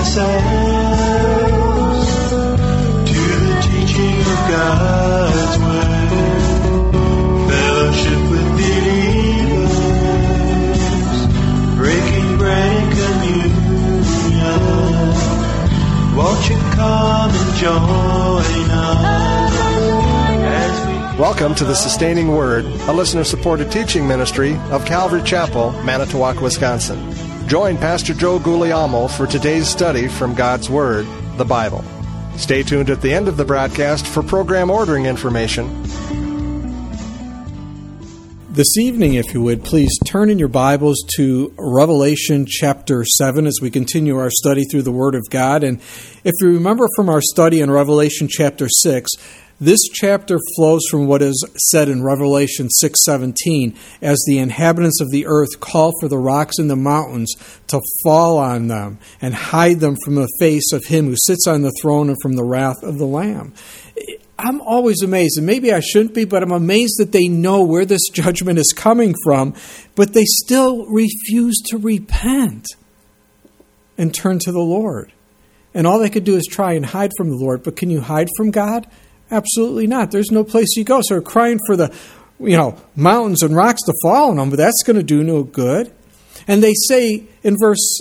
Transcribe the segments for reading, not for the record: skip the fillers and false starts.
ourselves to the teaching of God's Word, fellowship with believers, breaking bread and communion. Won't you come and join us as we... Welcome to the Sustaining Word, a listener-supported teaching ministry of Calvary Chapel, Manitowoc, Wisconsin. Join Pastor Joe Guglielmo for today's study from God's Word, the Bible. Stay tuned at the end of the broadcast for program ordering information. This evening, if you would, please turn in your Bibles to Revelation chapter 7 as we continue our study through the Word of God. And if you remember from our study in Revelation chapter 6, this chapter flows from what is said in Revelation 6:17, as the inhabitants of the earth call for the rocks and the mountains to fall on them and hide them from the face of him who sits on the throne and from the wrath of the Lamb. I'm always amazed, and maybe I shouldn't be, but I'm amazed that they know where this judgment is coming from, but they still refuse to repent and turn to the Lord. And all they could do is try and hide from the Lord, but can you hide from God? Absolutely not. There's no place you go. So they're crying for the, mountains and rocks to fall on them, but that's going to do no good. And they say at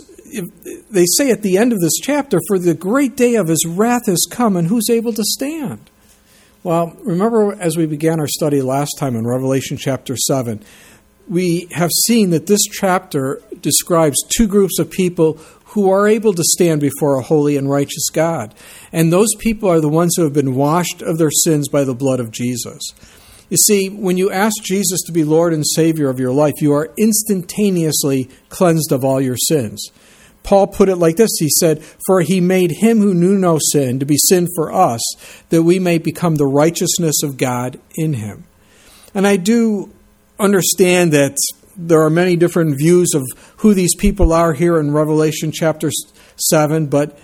the end of this chapter, for the great day of his wrath has come, and who's able to stand? Well, remember as we began our study last time in Revelation chapter 7, we have seen that this chapter describes two groups of people who are able to stand before a holy and righteous God. And those people are the ones who have been washed of their sins by the blood of Jesus. You see, when you ask Jesus to be Lord and Savior of your life, you are instantaneously cleansed of all your sins. Paul put it like this. He said, "For he made him who knew no sin to be sin for us, that we may become the righteousness of God in him." And I do understand that there are many different views of who these people are here in Revelation chapter 7, but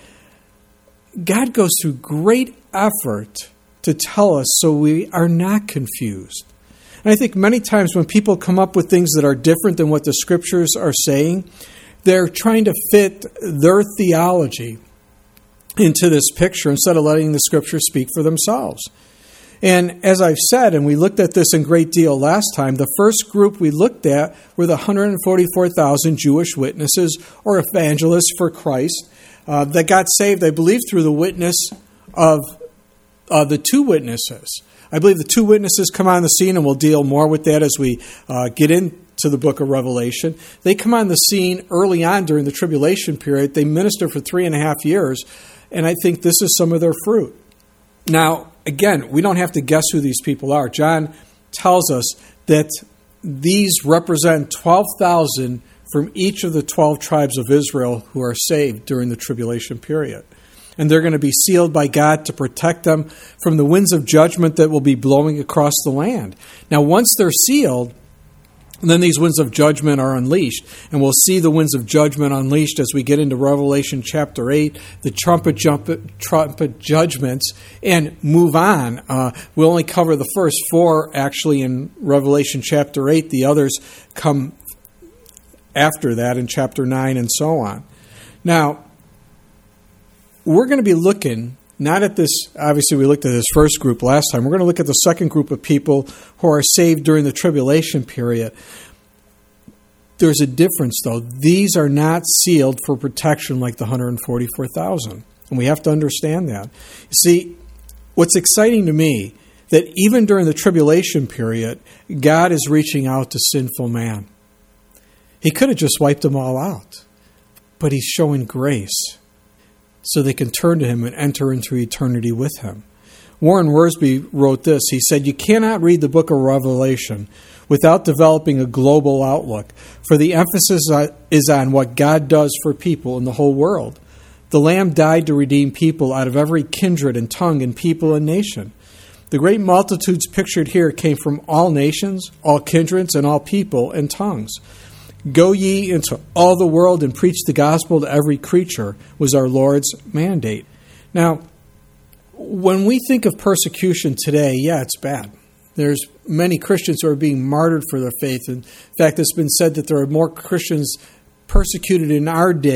God goes through great effort to tell us so we are not confused. And I think many times when people come up with things that are different than what the Scriptures are saying, they're trying to fit their theology into this picture instead of letting the Scriptures speak for themselves. And as I've said, and we looked at this in great deal last time, the first group we looked at were the 144,000 Jewish witnesses or evangelists for Christ that got saved, I believe, through the witness of the two witnesses. I believe the two witnesses come on the scene, and we'll deal more with that as we get into the book of Revelation. They come on the scene early on during the tribulation period. They minister for 3.5 years, and I think this is some of their fruit. Now, again, we don't have to guess who these people are. John tells us that these represent 12,000 from each of the 12 tribes of Israel who are saved during the tribulation period. And they're going to be sealed by God to protect them from the winds of judgment that will be blowing across the land. Now, once they're sealed, then these winds of judgment are unleashed. And we'll see the winds of judgment unleashed as we get into Revelation chapter 8, the trumpet judgments, and move on. We'll only cover the first 4 actually in Revelation chapter 8. The others come after that in chapter 9 and so on. Now, we're going to be looking not at this, obviously we looked at this first group last time. We're going to look at the second group of people who are saved during the tribulation period. There's a difference, though. These are not sealed for protection like the 144,000. And we have to understand that. You see, what's exciting to me, that even during the tribulation period, God is reaching out to sinful man. He could have just wiped them all out. But he's showing grace, so they can turn to him and enter into eternity with him. Warren Wiersbe wrote this. He said, "You cannot read the book of Revelation without developing a global outlook, for the emphasis is on what God does for people in the whole world. The Lamb died to redeem people out of every kindred and tongue and people and nation. The great multitudes pictured here came from all nations, all kindreds, and all people and tongues. Go ye into all the world and preach the gospel to every creature was our Lord's mandate." Now, when we think of persecution today, yeah, it's bad. There's many Christians who are being martyred for their faith. In fact, it's been said that there are more Christians persecuted in our day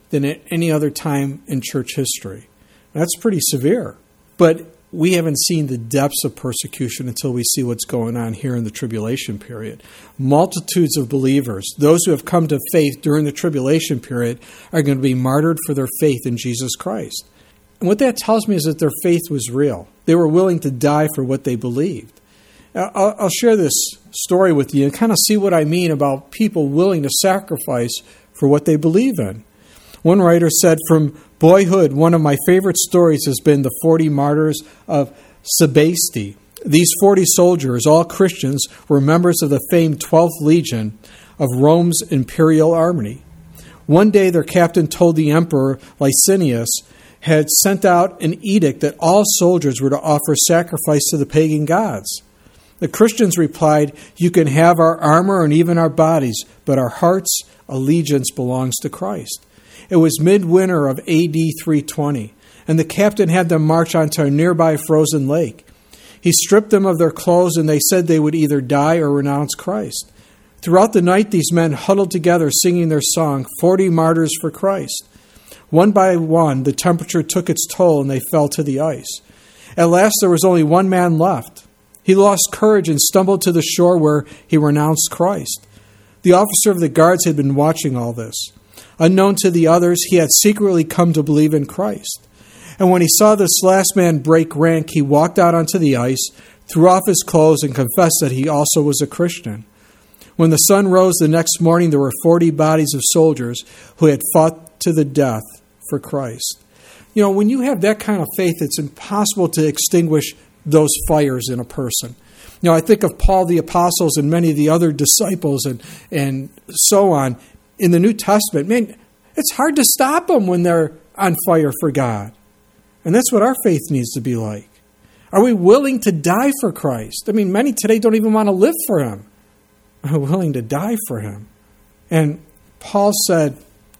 than at any other time in church history. That's pretty severe. But we haven't seen the depths of persecution until we see what's going on here in the tribulation period. Multitudes of believers, those who have come to faith during the tribulation period, are going to be martyred for their faith in Jesus Christ. And what that tells me is that their faith was real. They were willing to die for what they believed. I'll share this story with you and kind of see what I mean about people willing to sacrifice for what they believe in. One writer said, "From boyhood, one of my favorite stories has been the 40 martyrs of Sebaste. These 40 soldiers, all Christians, were members of the famed 12th Legion of Rome's imperial army. One day their captain told the emperor Licinius had sent out an edict that all soldiers were to offer sacrifice to the pagan gods. The Christians replied, 'You can have our armor and even our bodies, but our heart's allegiance belongs to Christ.' It was midwinter of AD 320, and the captain had them march onto a nearby frozen lake. He stripped them of their clothes, and they said they would either die or renounce Christ. Throughout the night, these men huddled together singing their song, 40 Martyrs for Christ. One by one, the temperature took its toll, and they fell to the ice. At last, there was only one man left. He lost courage and stumbled to the shore where he renounced Christ. The officer of the guards had been watching all this. Unknown to the others, he had secretly come to believe in Christ. And when he saw this last man break rank, he walked out onto the ice, threw off his clothes, and confessed that he also was a Christian. When the sun rose the next morning, there were 40 bodies of soldiers who had fought to the death for Christ." You know, when you have that kind of faith, it's impossible to extinguish those fires in a person. You know, I think of Paul the Apostles and many of the other disciples and so on in the New Testament. Man, it's hard to stop them when they're on fire for God. And that's what our faith needs to be like. Are we willing to die for Christ? I mean, many today don't even want to live for Him. Are we willing to die for Him? And Paul said,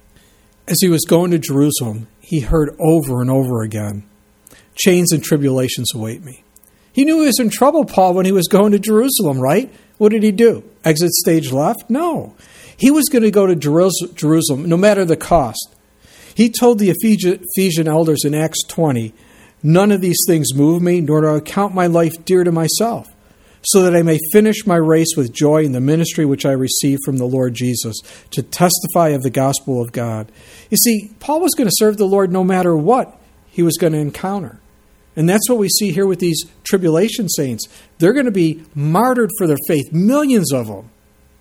as he was going to Jerusalem, he heard over and over again, "Chains and tribulations await me." He knew he was in trouble, Paul, when he was going to Jerusalem, right? What did he do? Exit stage left? No. He was going to go to Jerusalem, no matter the cost. He told the Ephesian elders in Acts 20, "None of these things move me, nor do I count my life dear to myself, so that I may finish my race with joy in the ministry which I received from the Lord Jesus, to testify of the gospel of God." You see, Paul was going to serve the Lord no matter what he was going to encounter. And that's what we see here with these tribulation saints. They're going to be martyred for their faith, millions of them.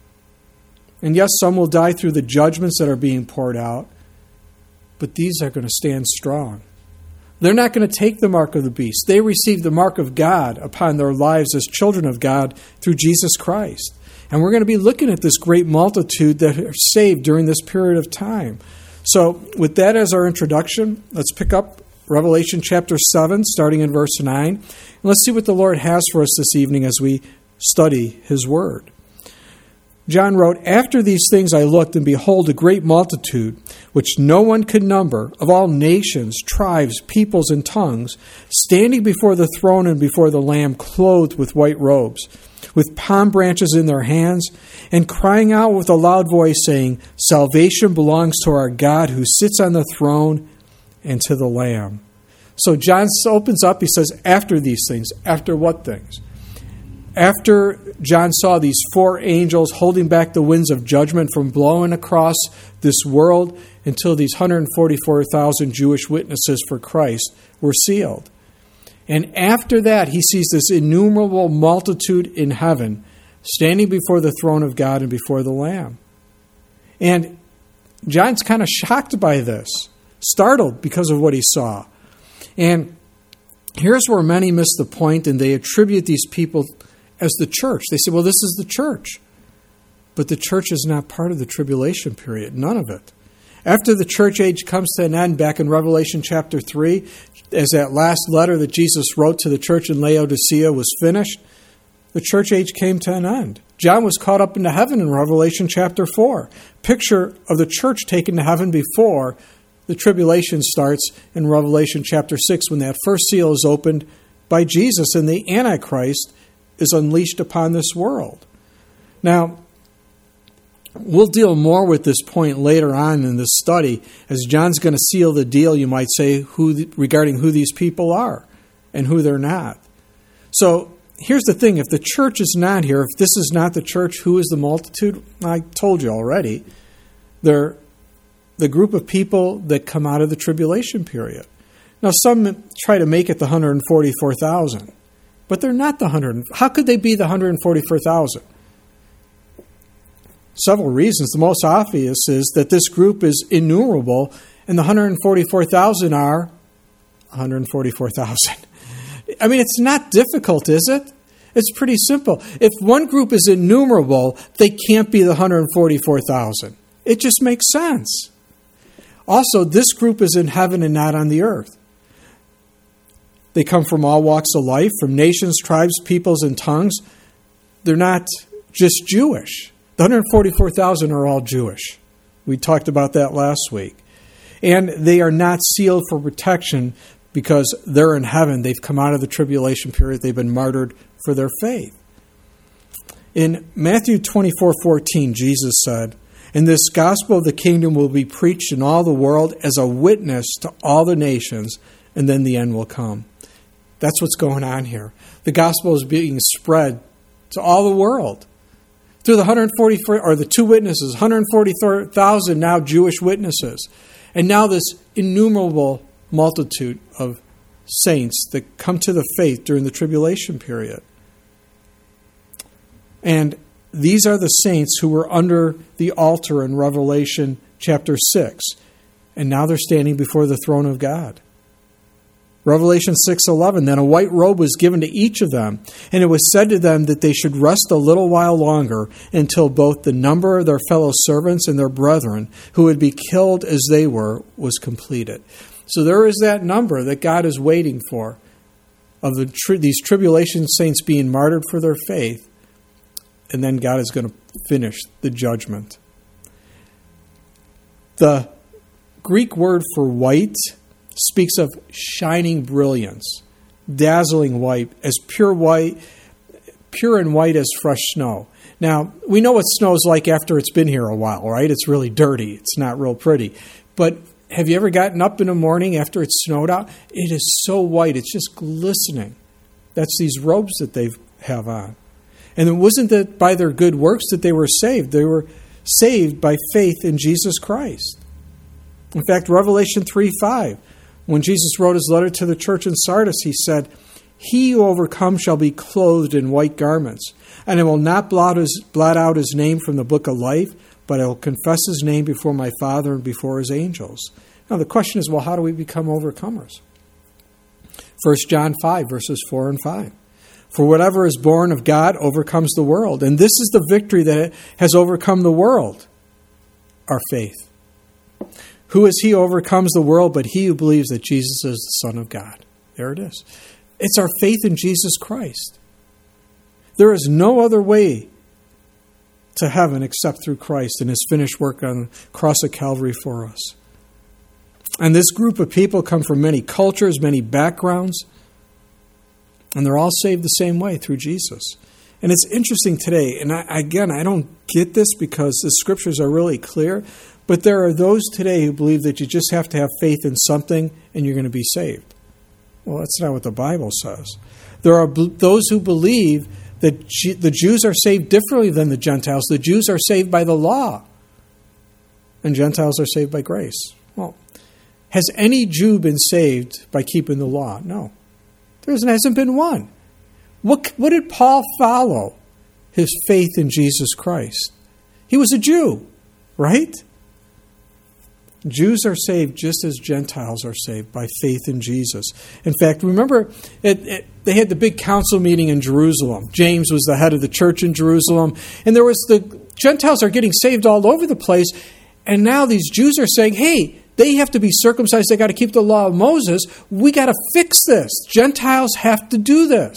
And yes, some will die through the judgments that are being poured out, but these are going to stand strong. They're not going to take the mark of the beast. They receive the mark of God upon their lives as children of God through Jesus Christ. And we're going to be looking at this great multitude that are saved during this period of time. So with that as our introduction, let's pick up Revelation chapter 7, starting in verse 9. And let's see what the Lord has for us this evening as we study His Word. John wrote, "After these things I looked, and behold, a great multitude, which no one could number, of all nations, tribes, peoples, and tongues, standing before the throne and before the Lamb, clothed with white robes, with palm branches in their hands, and crying out with a loud voice, saying, 'Salvation belongs to our God who sits on the throne and to the Lamb.'" So John opens up, he says, after these things. After what things? After John saw these 4 angels holding back the winds of judgment from blowing across this world until these 144,000 Jewish witnesses for Christ were sealed. And after that, he sees this innumerable multitude in heaven standing before the throne of God and before the Lamb. And John's kind of shocked by this, startled because of what he saw. And here's where many miss the point, and they attribute these people as the church. They say, well, this is the church. But the church is not part of the tribulation period, none of it. After the church age comes to an end, back in Revelation chapter 3, as that last letter that Jesus wrote to the church in Laodicea was finished, the church age came to an end. John was caught up into heaven in Revelation chapter 4. Picture of the church taken to heaven before the tribulation starts in Revelation chapter 6, when that first seal is opened by Jesus and the Antichrist is unleashed upon this world. Now, We'll deal more with this point later on in this study, as John's going to seal the deal, you might say, regarding who these people are and who they're not. So here's the thing. If the church is not here, if this is not the church, who is the multitude? I told you already. They're the group of people that come out of the tribulation period. Now, some try to make it the 144,000, but they're not the 100. How could they be the 144,000? Several reasons. The most obvious is that this group is innumerable, and the 144,000 are 144,000. I mean, it's not difficult, is it? It's pretty simple. If one group is innumerable, they can't be the 144,000. It just makes sense. Also, this group is in heaven and not on the earth. They come from all walks of life, from nations, tribes, peoples, and tongues. They're not just Jewish. The 144,000 are all Jewish. We talked about that last week. And they are not sealed for protection because they're in heaven. They've come out of the tribulation period. They've been martyred for their faith. In Matthew 24:14, Jesus said, "And this gospel of the kingdom will be preached in all the world as a witness to all the nations, and then the end will come." That's what's going on here. The gospel is being spread to all the world. Through the 144, or the two witnesses, 144,000 now Jewish witnesses. And now this innumerable multitude of saints that come to the faith during the tribulation period. And these are the saints who were under the altar in Revelation chapter 6. And now they're standing before the throne of God. Revelation 6:11, "Then a white robe was given to each of them, and it was said to them that they should rest a little while longer until both the number of their fellow servants and their brethren, who would be killed as they were, was completed." So there is that number that God is waiting for, of these tribulation saints being martyred for their faith, and then God is going to finish the judgment. The Greek word for white speaks of shining brilliance, dazzling white, as pure and white as fresh snow. Now, we know what snow is like after it's been here a while, right? It's really dirty. It's not real pretty. But have you ever gotten up in the morning after it's snowed out? It is so white. It's just glistening. That's these robes that they have on. And it wasn't that by their good works that they were saved. They were saved by faith in Jesus Christ. In fact, Revelation 3:5, when Jesus wrote his letter to the church in Sardis, he said, "He who overcomes shall be clothed in white garments, and I will not blot out his name from the book of life, but I will confess his name before my Father and before his angels." Now the question is, well, how do we become overcomers? 1 John 5, verses 4 and 5. "For whatever is born of God overcomes the world, and this is the victory that has overcome the world, our faith. Who is he who overcomes the world but he who believes that Jesus is the Son of God?" There it is. It's our faith in Jesus Christ. There is no other way to heaven except through Christ and his finished work on the cross of Calvary for us. And this group of people come from many cultures, many backgrounds, and they're all saved the same way, through Jesus. And it's interesting today, and I don't get this because the scriptures are really clear, but there are those today who believe that you just have to have faith in something and you're going to be saved. Well, that's not what the Bible says. There are those who believe that the Jews are saved differently than the Gentiles. The Jews are saved by the law, and Gentiles are saved by grace. Well, has any Jew been saved by keeping the law? No. There hasn't been one. What did Paul follow? His faith in Jesus Christ. He was a Jew, right? Jews are saved just as Gentiles are saved by faith in Jesus. In fact, remember, they had the big council meeting in Jerusalem. James was the head of the church in Jerusalem. And there was the Gentiles are getting saved all over the place. And now these Jews are saying, hey, they have to be circumcised. They got to keep the law of Moses. We got to fix this. Gentiles have to do this.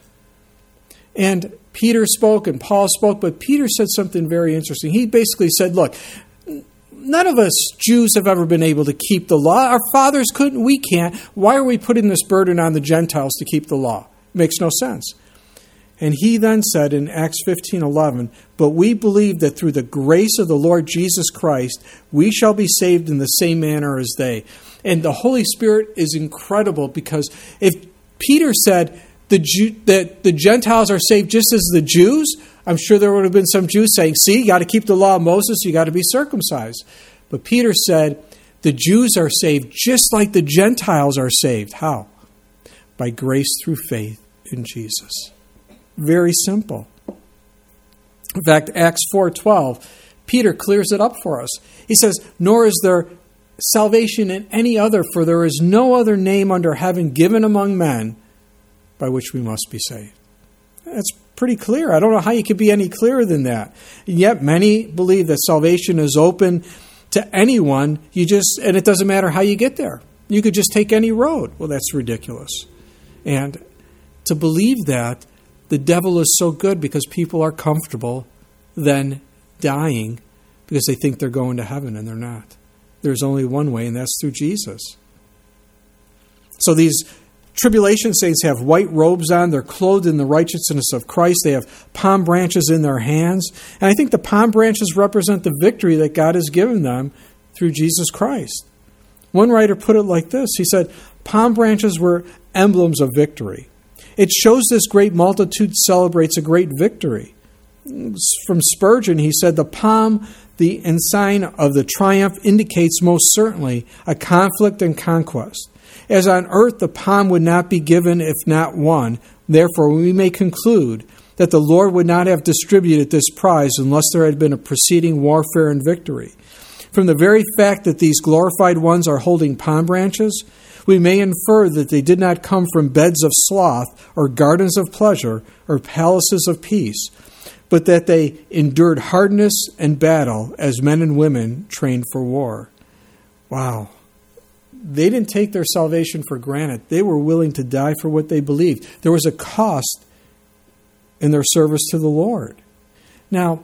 And Peter spoke and Paul spoke, but Peter said something very interesting. He basically said, look, none of us Jews have ever been able to keep the law. Our fathers couldn't. We can't. Why are we putting this burden on the Gentiles to keep the law? It makes no sense. And he then said in Acts 15:11, "But we believe that through the grace of the Lord Jesus Christ, we shall be saved in the same manner as they." And the Holy Spirit is incredible, because if Peter said that the Gentiles are saved just as the Jews, I'm sure there would have been some Jews saying, "See, you got to keep the law of Moses, you got to be circumcised." But Peter said, the Jews are saved just like the Gentiles are saved. How? By grace through faith in Jesus. Very simple. In fact, Acts 4:12, Peter clears it up for us. He says, "Nor is there salvation in any other, for there is no other name under heaven given among men by which we must be saved." That's pretty clear. I don't know how you could be any clearer than that. And yet many believe that salvation is open to anyone. And it doesn't matter how you get there. You could just take any road. Well, that's ridiculous. And to believe that, the devil is so good, because people are comfortable then dying because they think they're going to heaven, and they're not. There's only one way, and that's through Jesus. So these tribulation saints have white robes on. They're clothed in the righteousness of Christ. They have palm branches in their hands. And I think the palm branches represent the victory that God has given them through Jesus Christ. One writer put it like this. He said, palm branches were emblems of victory. It shows this great multitude celebrates a great victory. From Spurgeon, he said, the palm, the ensign of the triumph, indicates most certainly a conflict and conquest. As on earth the palm would not be given if not won, therefore we may conclude that the Lord would not have distributed this prize unless there had been a preceding warfare and victory. From the very fact that these glorified ones are holding palm branches, we may infer that they did not come from beds of sloth or gardens of pleasure or palaces of peace, but that they endured hardness and battle as men and women trained for war. Wow. They didn't take their salvation for granted. They were willing to die for what they believed. There was a cost in their service to the Lord. Now,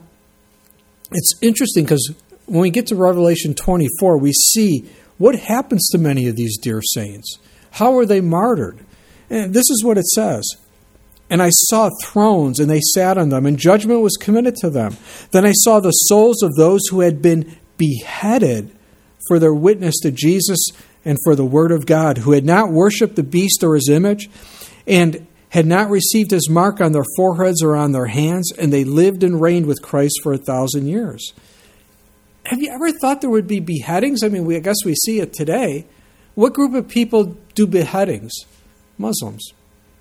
it's interesting because when we get to Revelation 24, we see what happens to many of these dear saints. How are they martyred? And this is what it says. And I saw thrones, and they sat on them, and judgment was committed to them. Then I saw the souls of those who had been beheaded for their witness to Jesus and for the word of God, who had not worshipped the beast or his image, and had not received his mark on their foreheads or on their hands, and they lived and reigned with Christ for 1,000 years. Have you ever thought there would be beheadings? I mean, I guess we see it today. What group of people do beheadings? Muslims.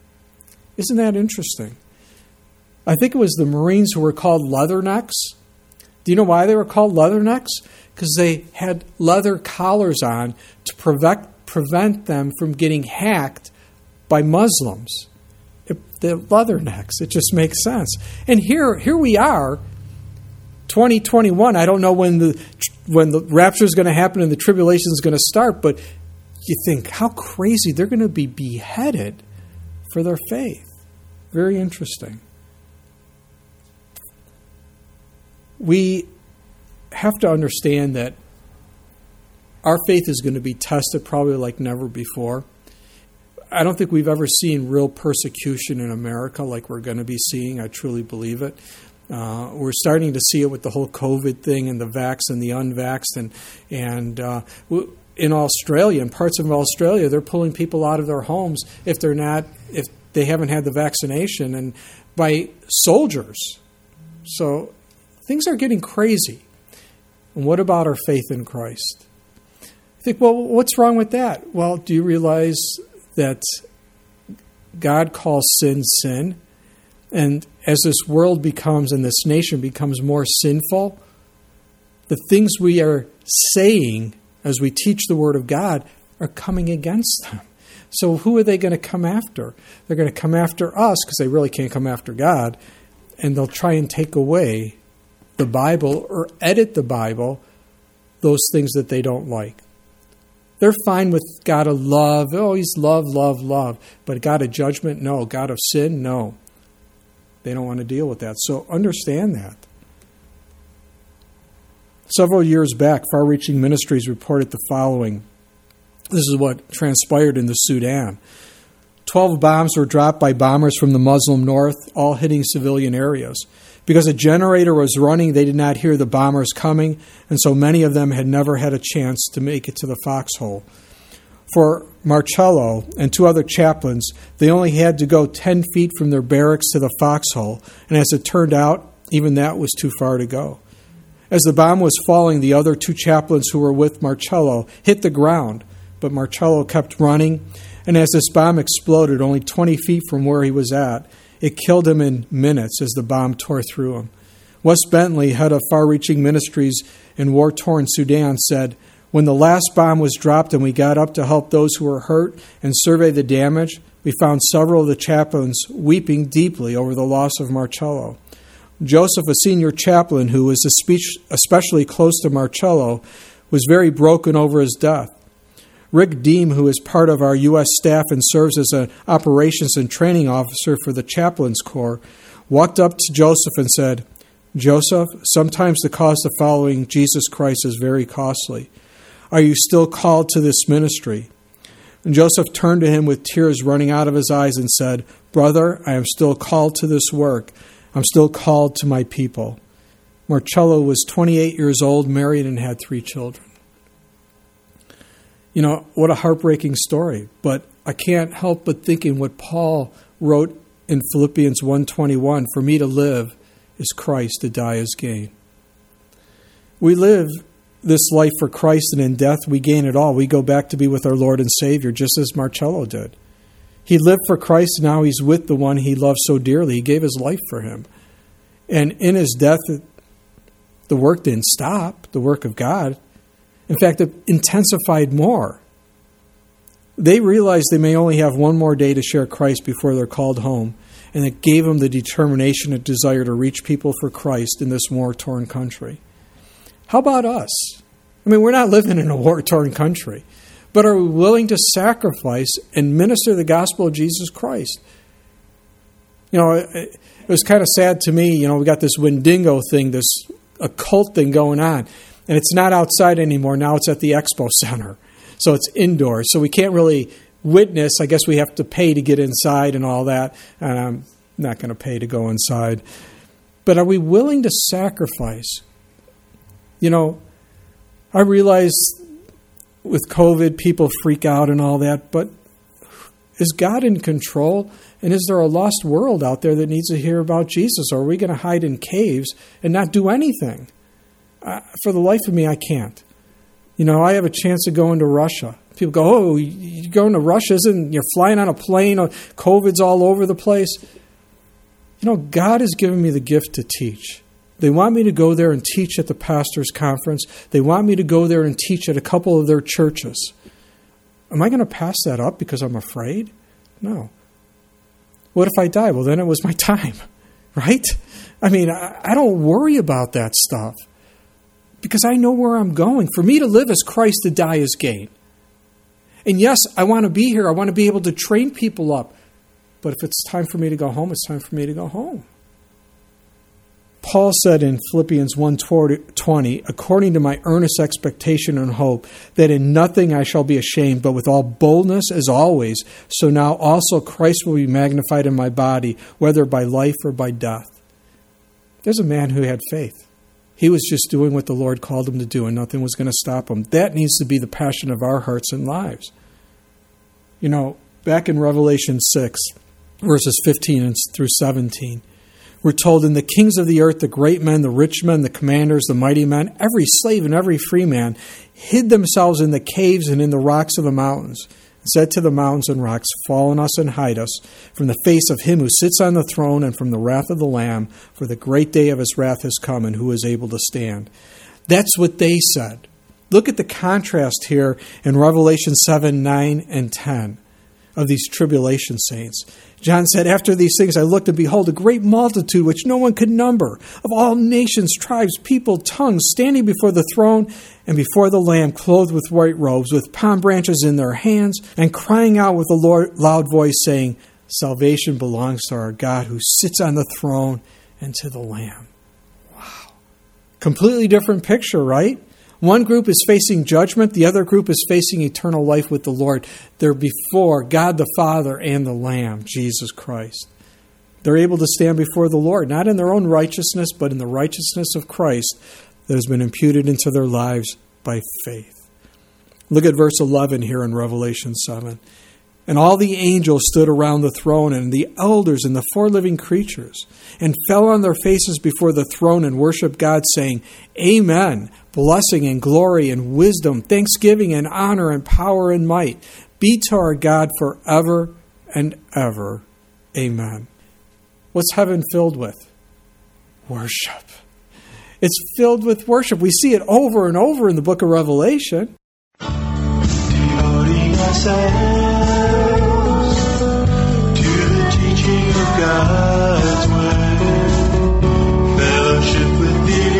Isn't that interesting? I think it was the Marines who were called leathernecks. Do you know why they were called leathernecks? Because they had leather collars on to prevent them from getting hacked by Muslims. The leathernecks. It just makes sense. And here we are, 2021. I don't know when the rapture is going to happen and the tribulation is going to start, but you think, how crazy. They're going to be beheaded for their faith. Very interesting. We have to understand that our faith is going to be tested probably like never before. I don't think we've ever seen real persecution in America like we're going to be seeing. I truly believe it. We're starting to see it with the whole COVID thing and the vaxxed and the unvaxxed. And in Australia, in parts of Australia, they're pulling people out of their homes if they haven't had the vaccination, and by soldiers. So things are getting crazy. And what about our faith in Christ? I think, well, what's wrong with that? Well, do you realize that God calls sin, sin? And as this world becomes and this nation becomes more sinful, the things we are saying as we teach the Word of God are coming against them. So who are they going to come after? They're going to come after us because they really can't come after God, and they'll try and take away the Bible or edit the Bible, those things that they don't like. They're fine with God of love. Oh, he's love, love, love. But God of judgment? No. God of sin? No. They don't want to deal with that. So understand that. Several years back, Far-Reaching Ministries reported the following. This is what transpired in the Sudan. 12 bombs were dropped by bombers from the Muslim north, all hitting civilian areas. Because a generator was running, they did not hear the bombers coming, and so many of them had never had a chance to make it to the foxhole. For Marcello and 2 other chaplains, they only had to go 10 feet from their barracks to the foxhole, and as it turned out, even that was too far to go. As the bomb was falling, the other 2 chaplains who were with Marcello hit the ground, but Marcello kept running, and as this bomb exploded only 20 feet from where he was at, it killed him in minutes as the bomb tore through him. Wes Bentley, head of far-reaching ministries in war-torn Sudan, said, "When the last bomb was dropped and we got up to help those who were hurt and survey the damage, we found several of the chaplains weeping deeply over the loss of Marcello. Joseph, a senior chaplain who was especially close to Marcello, was very broken over his death. Rick Deem, who is part of our U.S. staff and serves as an operations and training officer for the Chaplains Corps, walked up to Joseph and said, 'Joseph, sometimes the cost of following Jesus Christ is very costly. Are you still called to this ministry?' And Joseph turned to him with tears running out of his eyes and said, 'Brother, I am still called to this work. I'm still called to my people.' Marcello was 28 years old, married, and had 3 children." You know, what a heartbreaking story. But I can't help but thinking what Paul wrote in Philippians 1:21, "For me to live is Christ, to die is gain." We live this life for Christ, and in death we gain it all. We go back to be with our Lord and Savior, just as Marcello did. He lived for Christ, and now he's with the one he loved so dearly. He gave his life for him. And in his death, the work didn't stop, the work of God. In fact, it intensified more. They realized they may only have one more day to share Christ before they're called home, and it gave them the determination and desire to reach people for Christ in this war-torn country. How about us? I mean, we're not living in a war-torn country, but are we willing to sacrifice and minister the gospel of Jesus Christ? You know, it was kind of sad to me, we got this Wendigo thing, this occult thing going on. And it's not outside anymore. Now it's at the Expo Center. So it's indoors. So we can't really witness. I guess we have to pay to get inside and all that. And I'm not going to pay to go inside. But are we willing to sacrifice? I realize with COVID, people freak out and all that. But is God in control? And is there a lost world out there that needs to hear about Jesus? Or are we going to hide in caves and not do anything? For the life of me, I can't. I have a chance to go into Russia. People go, "Oh, you're going to Russia? You're flying on a plane? COVID's all over the place." God has given me the gift to teach. They want me to go there and teach at the pastor's conference. They want me to go there and teach at a couple of their churches. Am I going to pass that up because I'm afraid? No. What if I die? Well, then it was my time, right? I mean, I don't worry about that stuff. Because I know where I'm going. For me to live is Christ, to die is gain. And yes, I want to be here. I want to be able to train people up. But if it's time for me to go home, it's time for me to go home. Paul said in Philippians 1:20, "According to my earnest expectation and hope, that in nothing I shall be ashamed, but with all boldness as always, so now also Christ will be magnified in my body, whether by life or by death." There's a man who had faith. He was just doing what the Lord called him to do, and nothing was going to stop him. That needs to be the passion of our hearts and lives. Back in Revelation 6, verses 15 through 17, we're told, "In the kings of the earth, the great men, the rich men, the commanders, the mighty men, every slave and every free man, hid themselves in the caves and in the rocks of the mountains, and said to the mountains and rocks, 'Fall on us and hide us from the face of him who sits on the throne and from the wrath of the Lamb, for the great day of his wrath has come, and who is able to stand?'" That's what they said. Look at the contrast here in Revelation 7, 9, and 10 of these tribulation saints. John said, "After these things I looked, and behold, a great multitude which no one could number, of all nations, tribes, people, tongues, standing before the throne and before the Lamb, clothed with white robes, with palm branches in their hands, and crying out with a loud voice, saying, 'Salvation belongs to our God who sits on the throne and to the Lamb.'" Wow. Completely different picture, right? One group is facing judgment. The other group is facing eternal life with the Lord. They're before God the Father and the Lamb, Jesus Christ. They're able to stand before the Lord, not in their own righteousness, but in the righteousness of Christ that has been imputed into their lives by faith. Look at verse 11 here in Revelation 7. And all the angels stood around the throne, and the elders and the four living creatures, and fell on their faces before the throne and worshiped God, saying, Amen. Blessing and glory and wisdom, thanksgiving and honor and power and might be to our God forever and ever. Amen. What's heaven filled with? Worship. It's filled with worship. We see it over and over in the book of Revelation. Devoting ourselves to the teaching of God's word, fellowship with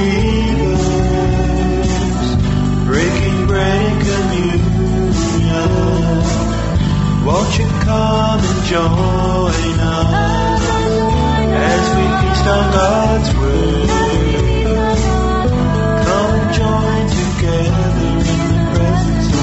believers, breaking bread and communion. Won't you come and join us as we feast on God's word? Come and join together in the presence of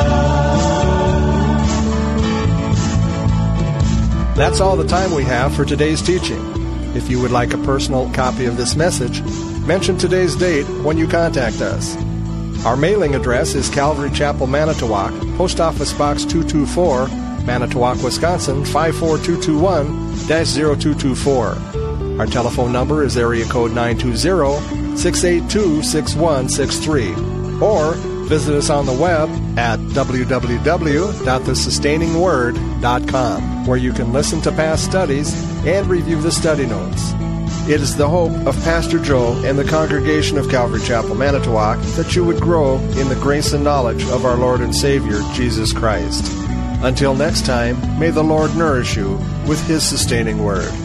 God. That's all the time we have for today's teaching. If you would like a personal copy of this message, mention today's date when you contact us. Our mailing address is Calvary Chapel, Manitowoc, Post Office Box 224, Manitowoc, Wisconsin 54221-0224. Our telephone number is area code 920-682-6163. Or visit us on the web at www.thesustainingword.com, where you can listen to past studies and review the study notes. It is the hope of Pastor Joe and the congregation of Calvary Chapel, Manitowoc, that you would grow in the grace and knowledge of our Lord and Savior, Jesus Christ. Until next time, may the Lord nourish you with His sustaining word.